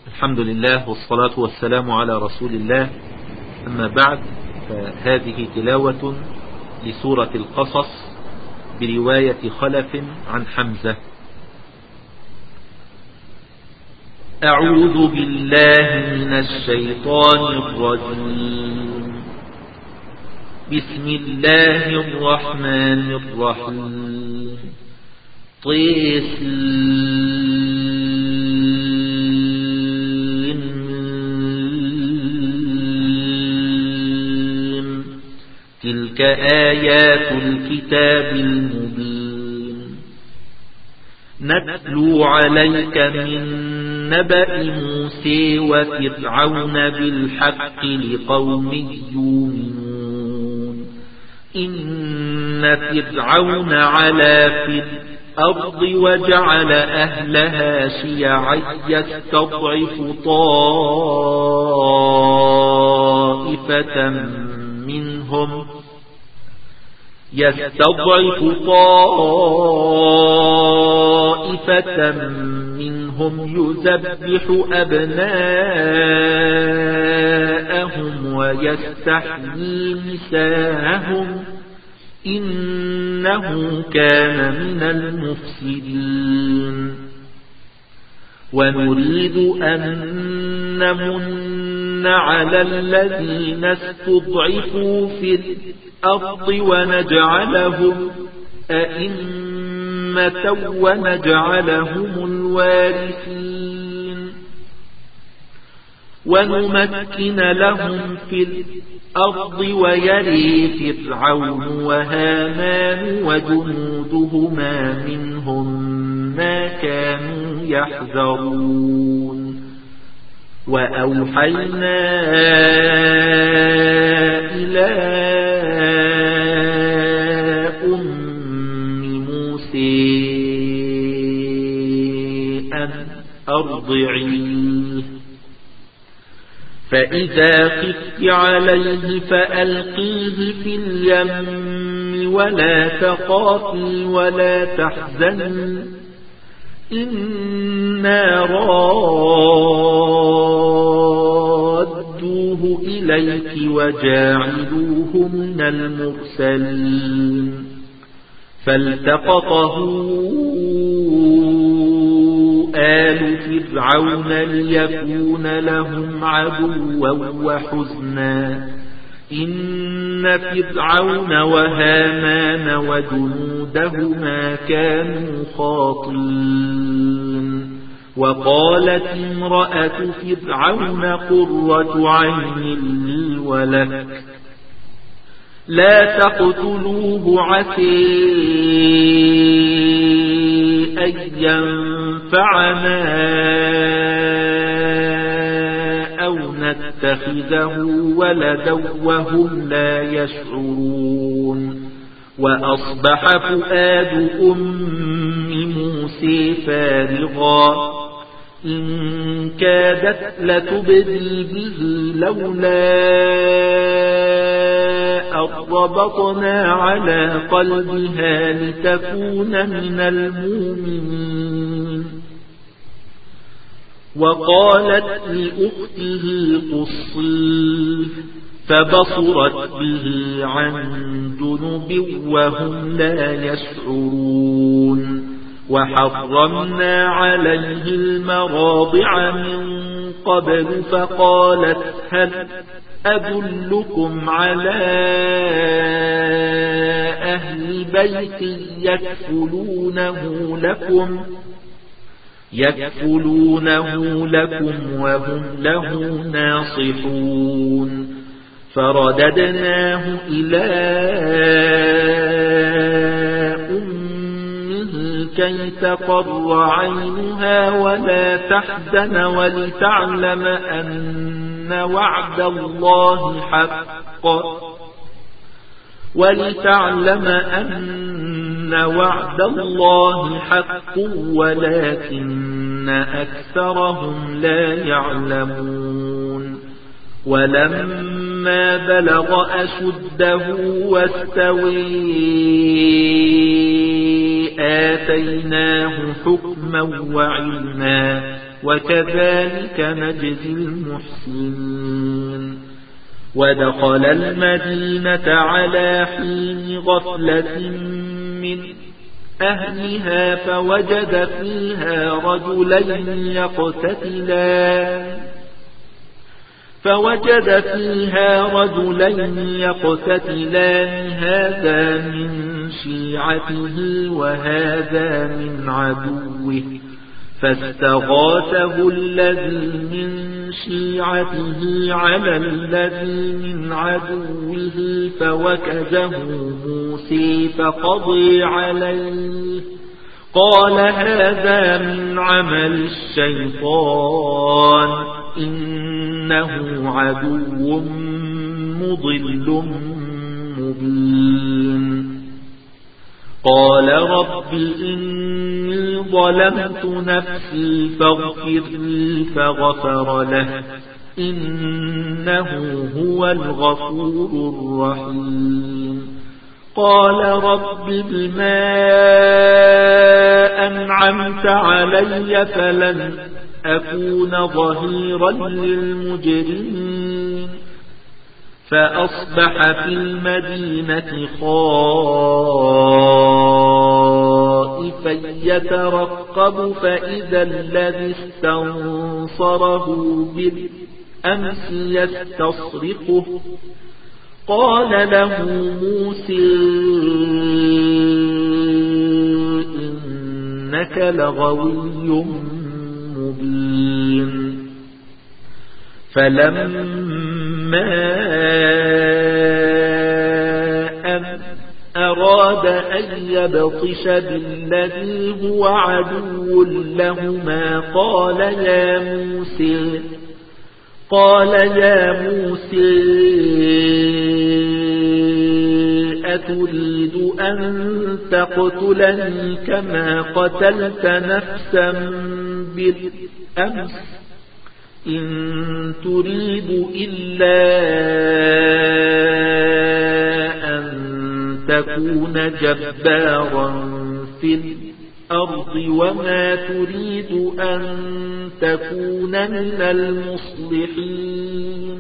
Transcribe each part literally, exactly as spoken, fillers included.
الحمد لله والصلاة والسلام على رسول الله. أما بعد، فهذه تلاوة لسورة القصص برواية خلف عن حمزة. أعوذ بالله من الشيطان الرجيم. بسم الله الرحمن الرحيم. طيسين. تلك آيات الكتاب المبين. نتلو عليك من نبأ موسى وفرعون بالحق لقوم يؤمنون. إن فرعون علا في الأرض وجعل أهلها شيعا يستضعف طائفة منهم يستضعف طائفة منهم يذبح أبناءهم ويستحيي نساءهم إنه كان من المفسدين. ونريد أن نمن على الذين استضعفوا في الأرض ونجعلهم أئمة ونجعلهم الوارثين. ونمكن لهم في الأرض ويري فرعون وهامان وجنودهما منهم ما كانوا يحذرون. وأوحينا إلى أم موسى أن أرضعيه، فإذا خفت عليه فألقيه في اليم ولا تخافي ولا تحزني إنا رادوه إليك وجاعلوه من المرسلين. فالتقطه آل فرعون ليكون لهم عدوا وحزنا إن فرعون وهامان وجنودهما كانوا خاطئين. وقالت امرأة فرعون قرة عين لي ولك لا تقتلوه عسى أن ينفعنا أو نتخذه ولدا وهم لا يشعرون. وأصبح فؤاد أم موسى فارغا إن كادت لتبدي به لولا أربطنا على قلبها لتكون من المؤمنين. وقالت لأخته قصيه فبصرت به عن جنب وهم لا يشعرون. وحرمنا عليه المراضع من قبل فقالت هل أدلكم على أهل بيت يكفلونه لكم يكفلونه لكم وهم له ناصحون. فرددناه إلى أمه كي تقر عينها ولا تحزن ولتعلم أن وعد الله حق ولتعلم أن وعد الله حق ولكن أكثرهم لا يعلمون. ولما بلغ أشده واستوي آتيناه حكما وعلما وكذلك نجزي المحسنين. ودخل المدينة على حين غفلة من أهلها فوجد فيها رجلين يقتتلان فوجد فيها رجلين يقتتلان هذا من شيعته وهذا من عدوه فاستغاثه الذي من شيعته على الذي من عدوه فوكزه موسى فقضي عليه قال هذا من عمل الشيطان إنه عدو مضل مبين. قال رب إني ظلمت نفسي فاغفر لي فغفر له إنه هو الغفور الرحيم. قال رب بما أنعمت علي فلن أكون ظهيرا للمجرمين. فأصبح في المدينة خائفا يترقب فإذا الذي استنصره بالأمس يستصرخه قال له موسى إنك لغوي مبين. فلما أن أراد أن يبطش بالذي هو عدو لهما قال يا موسى قال يا موسى أتريد أن تقتلني كما قتلت نفسا بالأمس إن تريد إلا أن تكون جبارا في الأرض وما تريد أن تكون من المصلحين.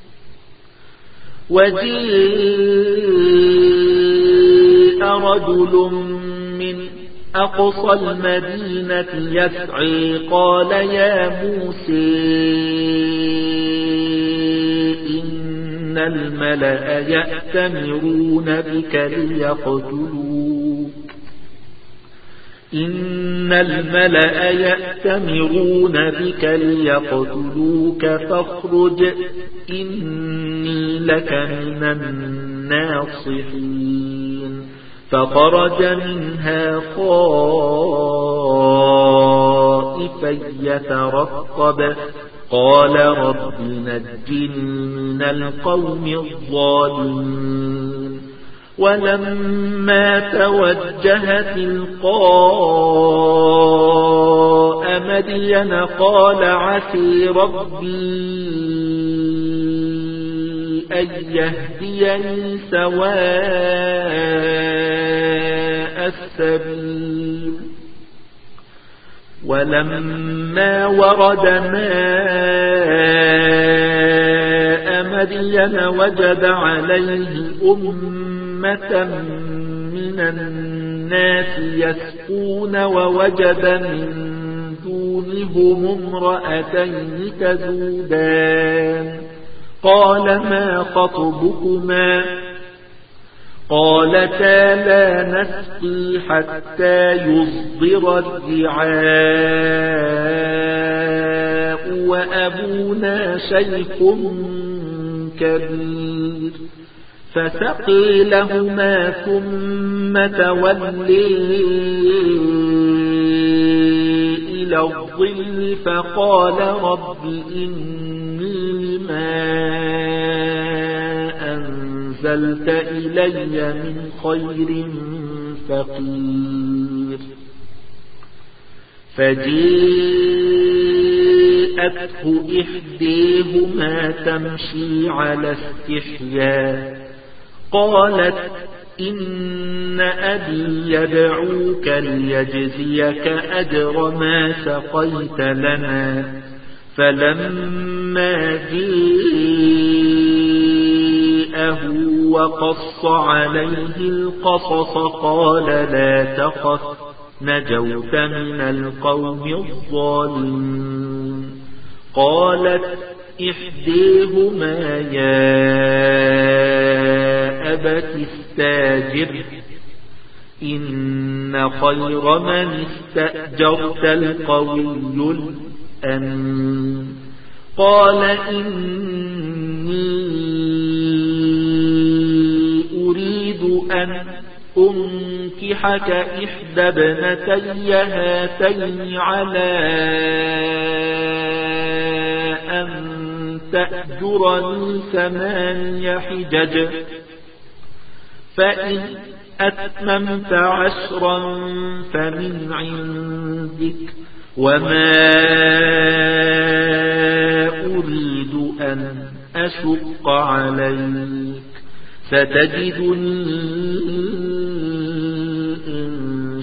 وجيء رجل من أقصى المدينة يسعي قال يا موسى إن الملأ يأتمرون بك ليقتلوك إن الملأ يأتمرون بك ليقتلوك فاخرج إني لك من الناصحين. فخرج منها خائفا يترقب قال رب نجني من القوم الظالمين. ولما توجه تلقاء مدين قال عسى ربي أن يهديني سواء السبيل. ولما ورد ماء مدين وجد عليه أمة من الناس يسقون ووجد من دونهم امرأتين تذودان قال ما خطبكما قالتا لا نسقي حتى يصدر الرعاء وأبونا شيخ كبير. فسقي لهما ثم تولي إلى الظل فقال رب إني لما أنزلت إلي من خير فقير. فجاءته إحداهما تمشي على استحياء قالت إن أبي يدعوك ليجزيك أجر ما سقيت لنا. فلما جاءه وقص عليه القصص قال لا تخف نجوت من القوم الظالمين. قالت إحديهما يا أبت استاجره إن خير من استأجرت القوي الأمين. قال إني أريد أن أنكحك إحدى ابنتي هاتين على أن تأجرني ثماني حجج فإن أتممت عشرا فمن عندك وما أريد أن أشق عليك ستجدني إن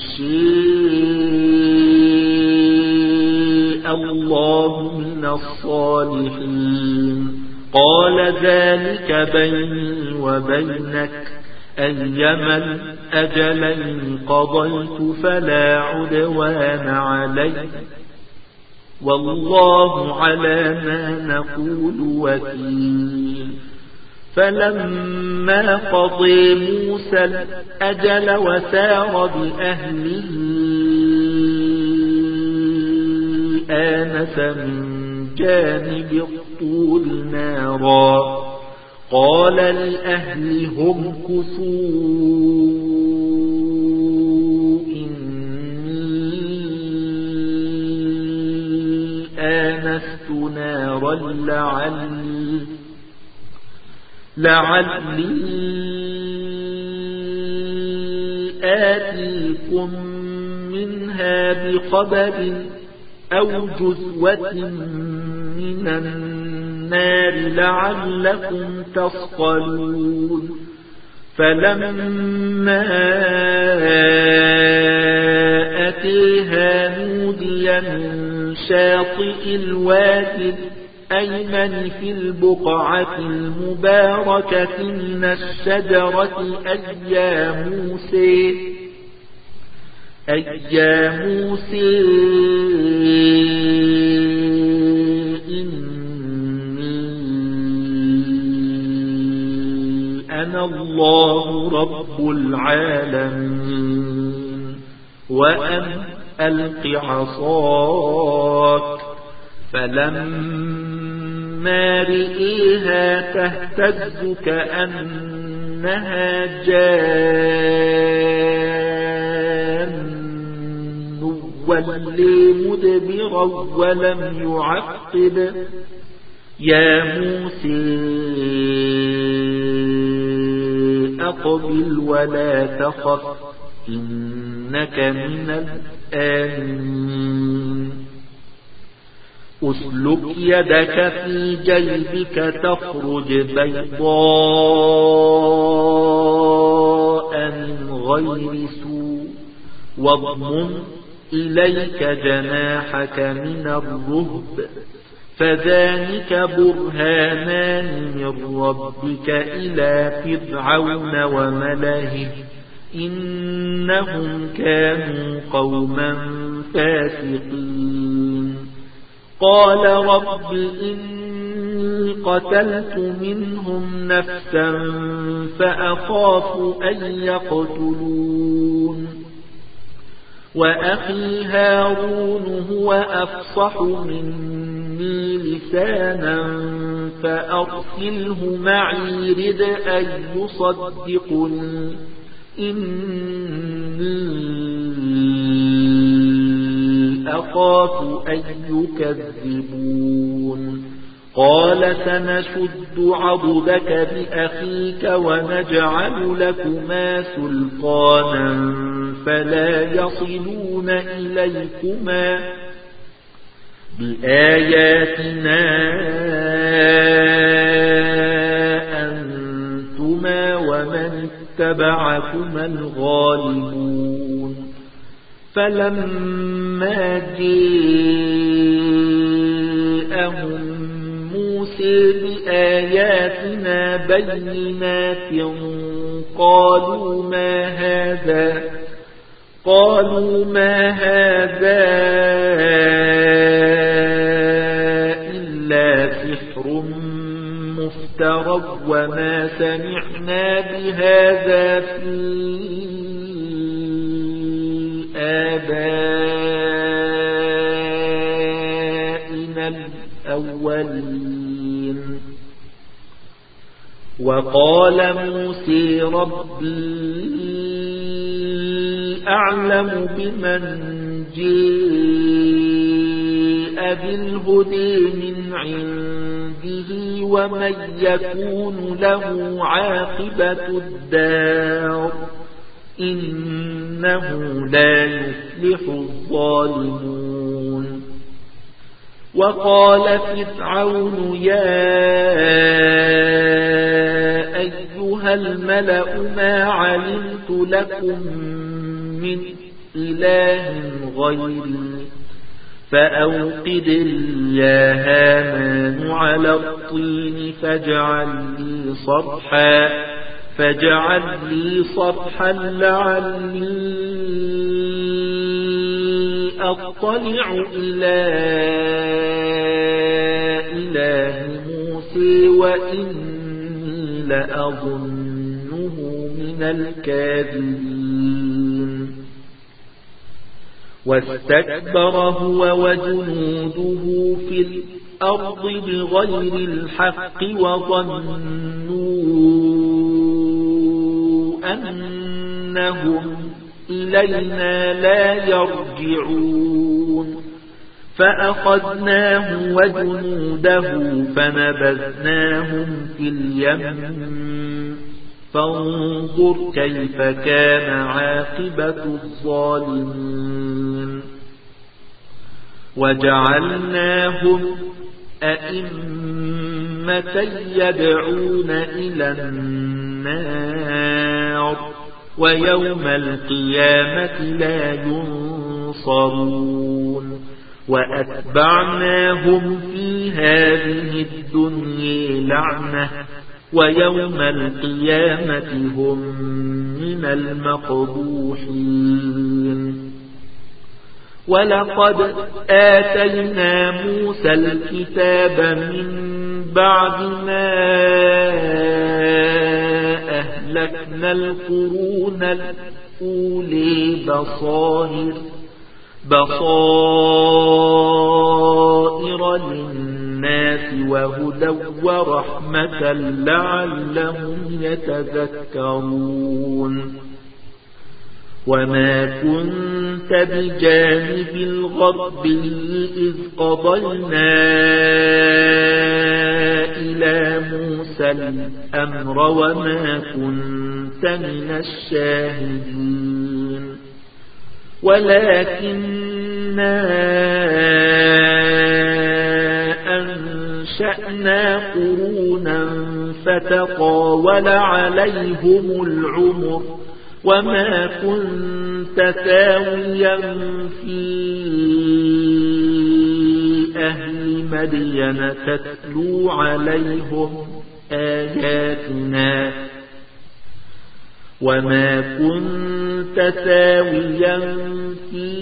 شاء الله من الصالحين. قال ذلك بيني وبينك أيما الأجلين قضيت فلا عدوان علي والله على ما نقول وكيل. فلما قضي موسى الأجل وسار بأهله آنس من جانب الطور نارا قال لأهلهم كثوا إني آنست نارا لعلي لعلي آتيكم منها بخبر أو جذوة من النار لعلكم تصطلون. فلما أتيها نودي من شاطئ الوادي الأيمن في البقعة المباركة من الشجرة أي يا موسى أي يا موسى إني أنا الله رب العالمين وأن ألق عصاك. فلما رئيها تهتز كأنها جان ولي مدبرا ولم يعقب. يا موسى أقبل ولا تخف إنك من الآمنين. أسلك يدك في جيبك تخرج بيضاء من غير سوء واضمم إليك جناحك من الرهب فذلك برهانان من ربك إلى فرعون وملئه إنهم كانوا قوما فاسقين. قال رب إني قتلت منهم نفسا فأخاف أن يقتلون وأخي هارون هو أفصح مني لسانا فأرسله معي رد أن يصدقني إني أخاف أن يكذبون. قال سنشد عضدك بأخيك ونجعل لكما سلطانا فلا يصلون إليكما بآياتنا أنتما ومن اتبعكما الغالبون فلما جاءهم موسى بآياتنا بينات قالوا ما هذا قالوا ما هذا إلا سحر مفترى وما سمعنا بهذا في آبائنا الأولين وقال موسى ربي أعلم بمن جاء بالهدى من عنده ومن يكون له عاقبة الدار إنه لا يفلح الظالمون وقال فرعون يا أيها الملأ ما علمت لكم من إله غيري فأوقد لي يا هامان على الطين فاجعل لي صرحا فاجعل لي صرحا لعلي أطلع إلى إله موسى وإني لأظنه من الكاذبين واستكبر هو وجنوده في الأرض بغير الحق وظنوا أنهم إلينا لا يرجعون فأخذناه وجنوده فنبذناهم في اليم فانظر كيف كان عاقبة الظالمين وجعلناهم أئمة يدعون إلى النار ويوم القيامة لا ينصرون وأتبعناهم في هذه الدنيا لعنة ويوم القيامة هم من المقبوحين ولقد آتينا موسى الكتاب من بعد ما أهلكنا القرون الأولي بصائر بصائر للناس وهدى ورحمة لعلهم يتذكرون وما كنت بجانب الغربي إذ قضينا إلى موسى الأمر وما كنت من الشاهدين ولكننا أنشأنا قرونا فتطاول عليهم العمر وما كنت ثاويا في أهل مدين تتلو عليهم آياتنا وما كنت ثاويا في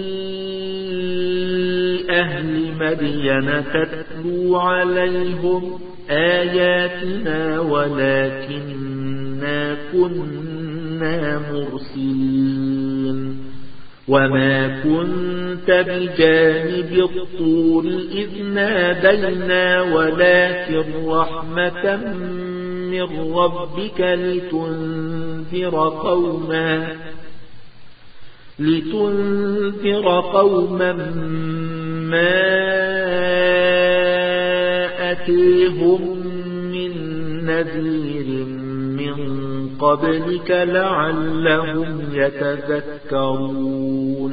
أهل مدين تتلو عليهم آياتنا ولكننا كنا مرسلين وما كنت بجانب الطور إذ نادينا ولكن رحمة من ربك لتنذر قوما لتنذر قوما ما أتيهم من نذير من قبلك لعلهم يتذكرون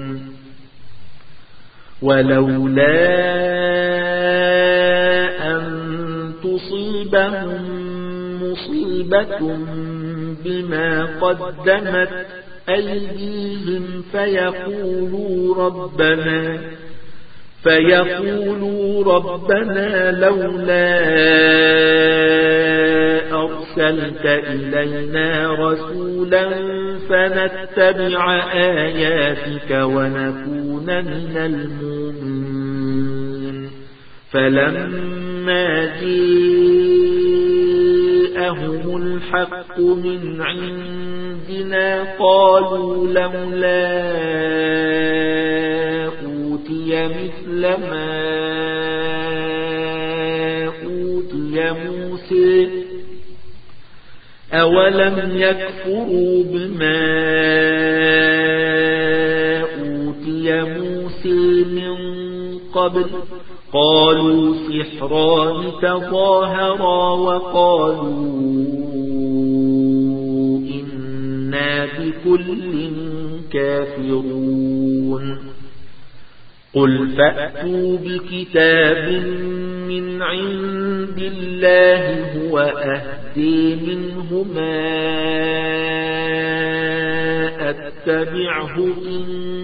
ولولا أن تصيبهم مصيبة بما قدمت أيديهم فيقولوا ربنا فيقولوا ربنا لولا أرسلت إلينا رسولا فنتبع آياتك ونكون من المؤمنين فلما جاءهم الحق من عندنا قالوا لولا أوتي مثل ما أوتي موسى أولم يكفروا بما أوتي موسى من قبل قالوا سحران تظاهرا وقالوا إنا بكل كافرون قل فأتوا بكتاب من عند الله هو أهدي منهما أتبعه إن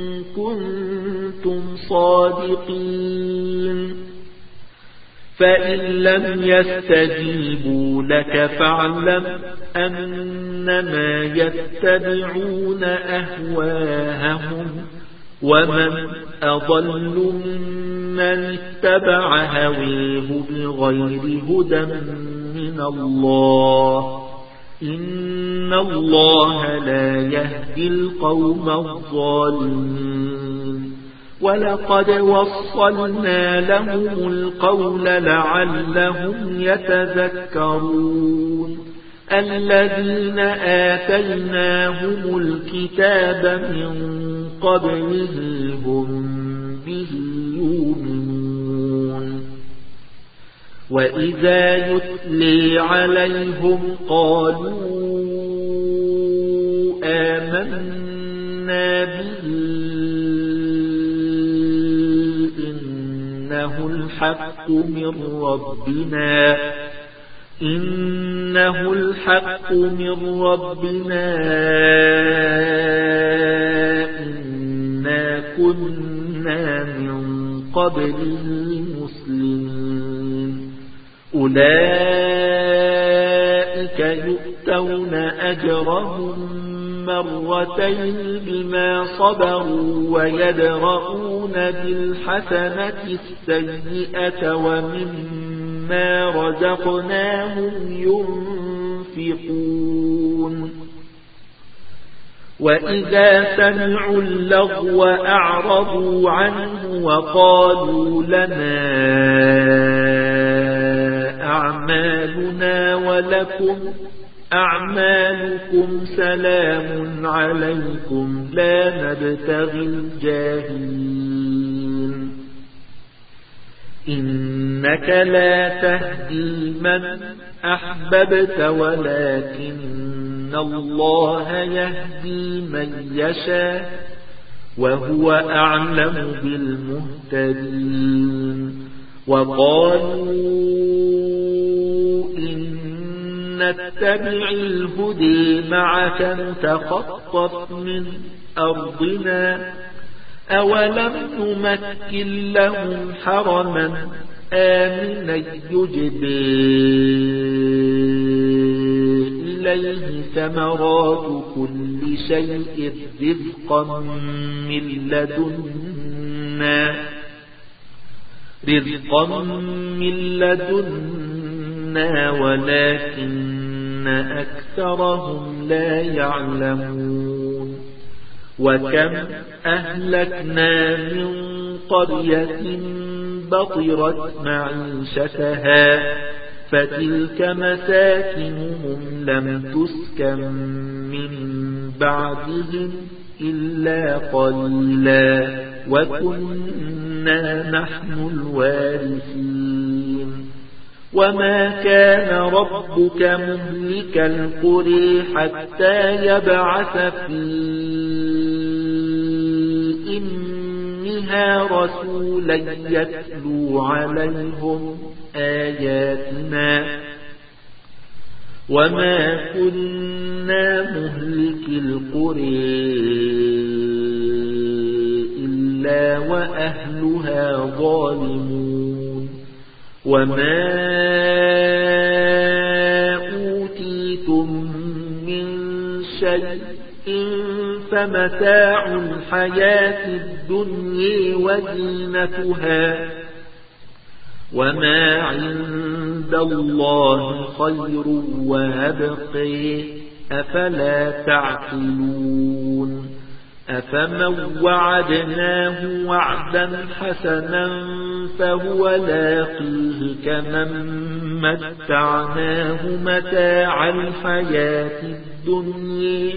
كنتم صادقين فإن لم يستجيبوا لك فاعلم أنما يتبعون أهواءهم ومن أضل ممن اتبع هويه بغير هدى من الله إن الله لا يهدي القوم الظالمين ولقد وصلنا لهم القول لعلهم يتذكرون الذين آتيناهم الكتاب من قبله هم به يؤمنون وإذا يتلي عليهم قالوا آمنا به إنه الحق من ربنا إنه الحق من ربنا إنا كنا من قبله مسلمين أولئك يؤتون أجرهم مرتين بما صبروا ويدرؤون بالحسنة السيئة ومما رزقناهم ينفقون وإذا سمعوا اللغو أعرضوا عنه وقالوا لنا أعمالنا ولكم أعمالكم سلام عليكم لا نبتغي الجاهلين إنك لا تهدي من أحببت ولكن الله يهدي من يشاء وهو أعلم بالمهتدين وقالوا إن نتبع الهدي معك نتخطف من أرضنا أولم نمكن لهم حرما آمنا يجبي إليه ثمرات كل شيء رزقا من لدنا رزقا من لدنا ولكن أكثرهم لا يعلمون وكم أهلكنا من قرية بطرت معيشتها فتلك مساكنهم لم تسكن من بعدهم إلا قليلا وكنا نحن الوارثين وما كان ربك مهلك القرى حتى يبعث في إنها رسولا يتلو عليهم آياتنا وما كنا مهلك القرى إلا وأهلها ظالمون وما أوتيتم من شيء فمتاع الحياة الدنيا وزينتها وما عند الله خير وأبقى أفلا تعقلون أفمن وعدناه وعدا حسنا فهو لاقيه كمن متعناه متاع الحياة الدنيا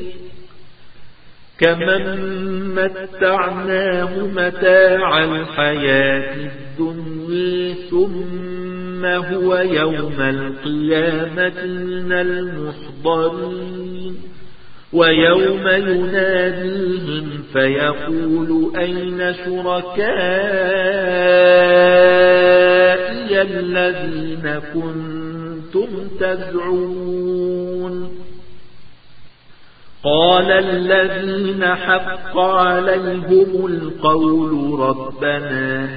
كمن متعناه متاع الحياة الدنيا ثم هو يوم القيامة من المحضرين ويوم يناديهم فيقول أين شركائي الذين كنتم تزعمون قال الذين حق عليهم القول ربنا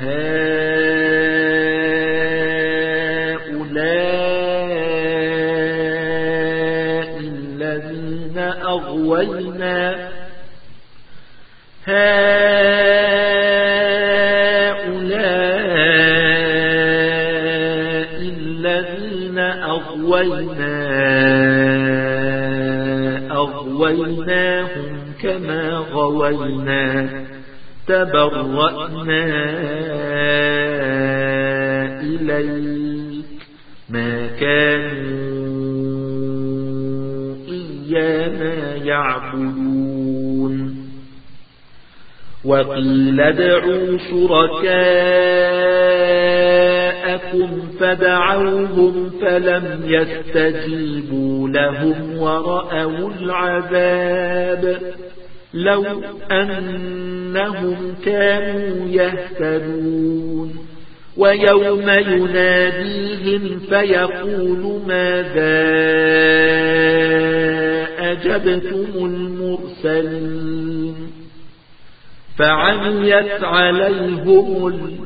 هؤلاء الذين أغوينا هؤلاء الذين أغوينا أغويناهم كما غوينا تبرأنا إليك ما كانوا إيانا يعبدون وقيل ادعوا شركاءكم فدعوهم فلم يستجيبوا لهم ورأوا العذاب لو أنهم كانوا يهتدون ويوم يناديهم فيقول ماذا أجبتم المرسلين فعميت عليهم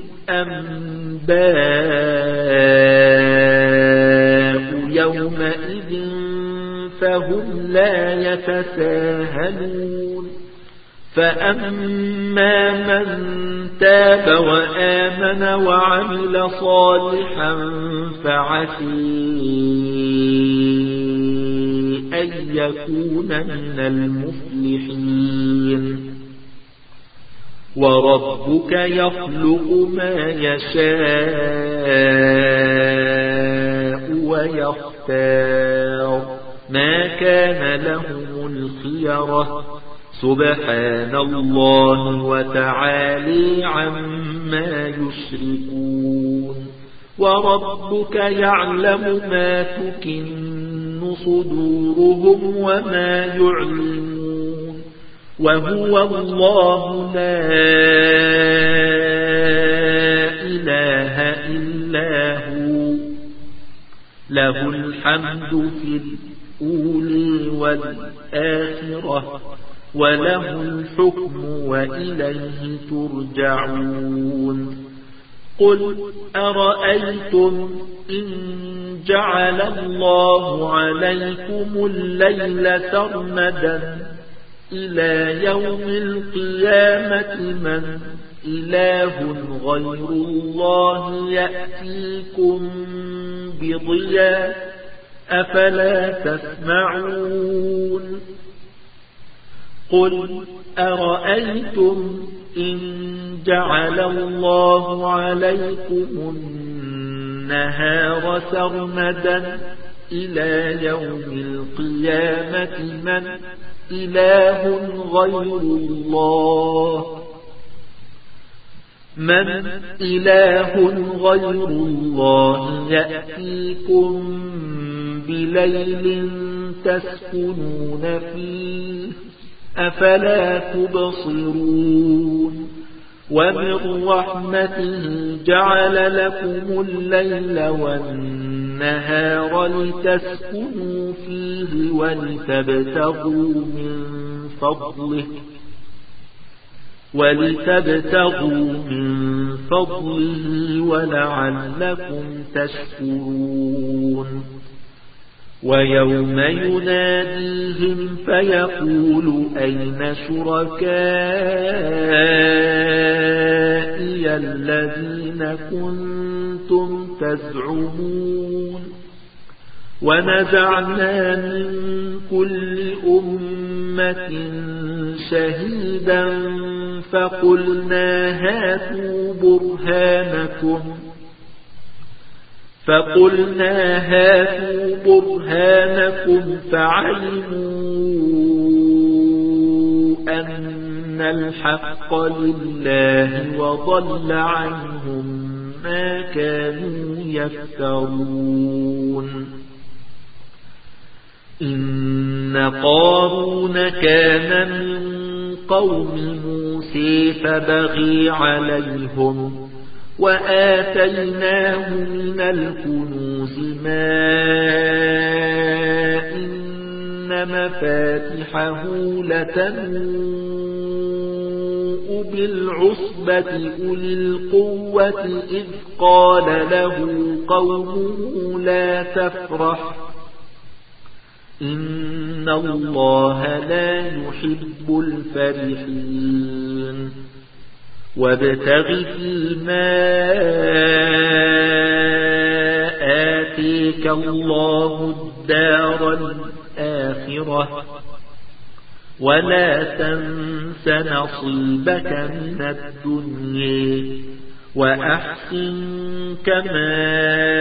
الأنباء يومئذ فهم لا يتساهلون فأما من تاب وآمن وعمل صالحا فعسي أن يكون من المفلحين وربك يخلق ما يشاء ويختار ما كان لهم الخيرة سبحان الله وتعالى عما يشركون وربك يعلم ما تكن صدورهم وما يعلنون وهو الله لا إله إلا هو له الحمد في الأولى والآخرة وله الحكم وإليه ترجعون قل أرأيتم إن جعل الله عليكم الليل سرمدا إلى يوم القيامة من إله غير الله يأتيكم بضياء أفلا تسمعون قل أرأيتم إن جعل الله عليكم النهار سرمدا إلى يوم القيامة من إله غير الله من إله غير الله يأتيكم بليل تسكنون فيه أفلا تبصرون ومن رحمته جعل لكم الليل والنهار لتسكنوا فيه ولتبتغوا من فضله ولتبتغوا من فضله ولعلكم تشكرون ويوم يناديهم فيقول أين شركائي الذين كنتم تزعمون ونزعنا من كل أمة شهيدا فقلنا هاتوا برهانكم فقلنا هاتوا برهانكم فعلموا أن الحق لله وضل عنهم ما كانوا يفترون إن قارون كان من قوم موسى فبغي عليهم وآتيناه من الكنوز ما إن مفاتحه لتنوء بالعصبة أولي القوة إذ قال له قومه لا تفرح إن الله لا يحب الفرحين وابتغ فيما آتيك الله الدار الآخرة ولا تنس نصيبك من الدنيا وأحسن كما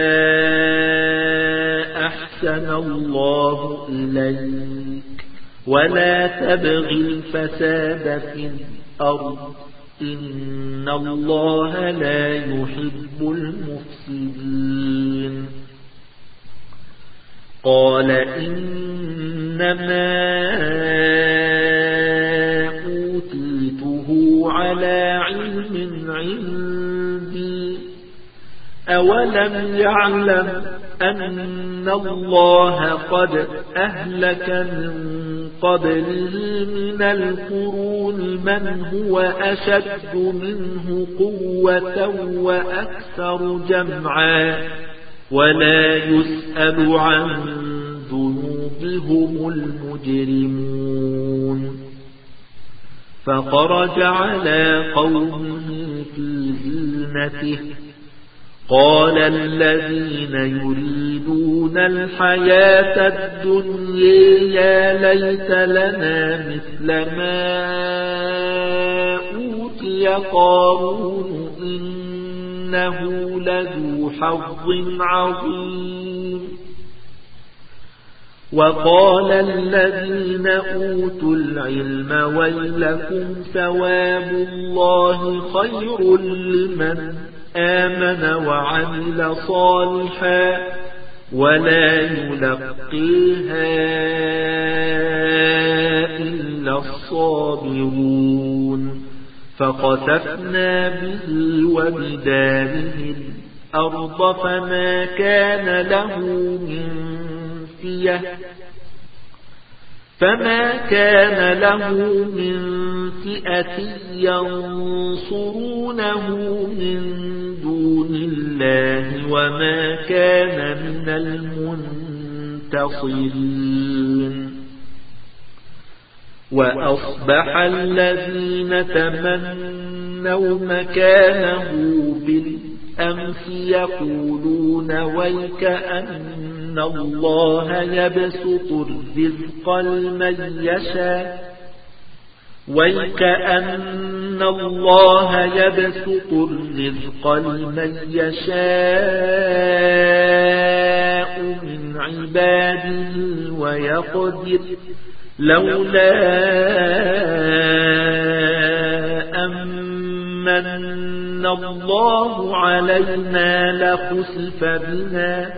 أحسن الله إليك ولا تبغ الفساد في الأرض إن الله لا يحب المفسدين قال إنما أوتيته على علم عندي أولم يعلم أن الله قد أهلك من قبله من القرون من هو أشد منه قوة وأكثر جمعا ولا يسأل عن ذنوبهم المجرمون فخرج على قومه في زينته قال الذين يريدون الحياة الدنيا يا ليت لنا مثل ما أوتي قارون إنه لذو حظ عظيم وقال الذين أوتوا العلم ويلكم ثواب الله خير لمن آمن وعمل صالحا ولا يلقيها إلا الصابرون فخسفنا به وبداره الأرض فما كان له من فيه فما كان له من فئة ينصرونه من دون الله وما كان من المنتصرين وأصبح الذين تمنوا مكانه بالأمس يقولون ويكأن الله يبسط الرزق لمن يشاء ويكأن الله يبسط الرزق لمن يشاء من عباده ويقدر لولا أمن الله علينا لخسف بنا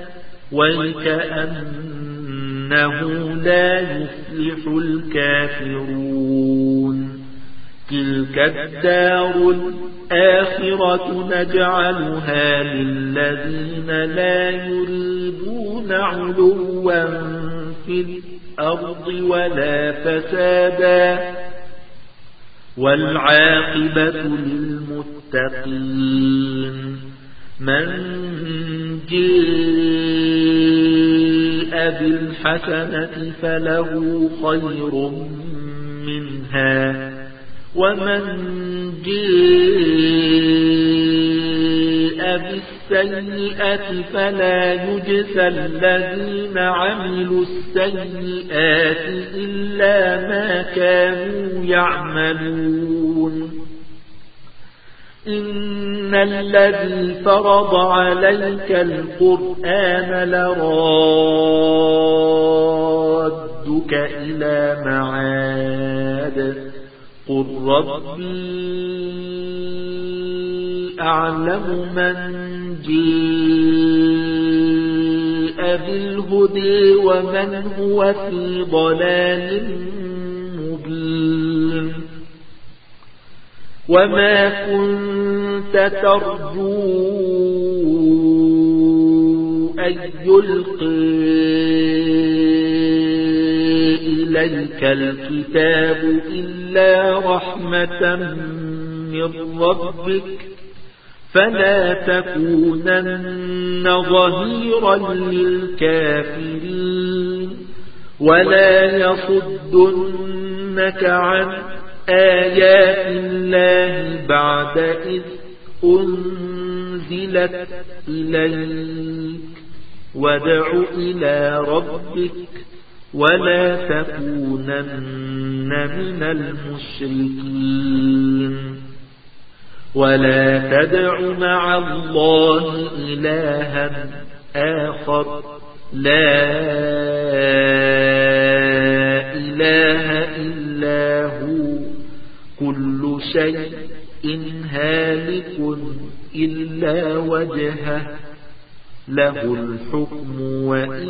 ويكأنه لا يفلح الكافرون تلك الدار الآخرة نجعلها للذين لا يريدون علوا في الأرض ولا فسادا والعاقبة للمتقين من جاء بالحسنة فله خير منها ومن جاء بالسيئة فلا يجزى الذين عملوا السيئات إلا ما كانوا يعملون إن الذي فرض عليك القرآن لرادك إلى معاد قل ربي أعلم من جاء بالهدى ومن هو في ضلال مبين وما كنت ترجو أن يلقي إليك الكتاب إلا رحمة من ربك فلا تكونن ظهيرا للكافرين ولا يصدنك عن آيات الله بعد إذ أنزلت إليك وادع إلى ربك ولا تكونن من المشركين ولا تدع مع الله إلها آخر لا إله إلا هو كل شيء هالك إلا وجهه له الحكم وإن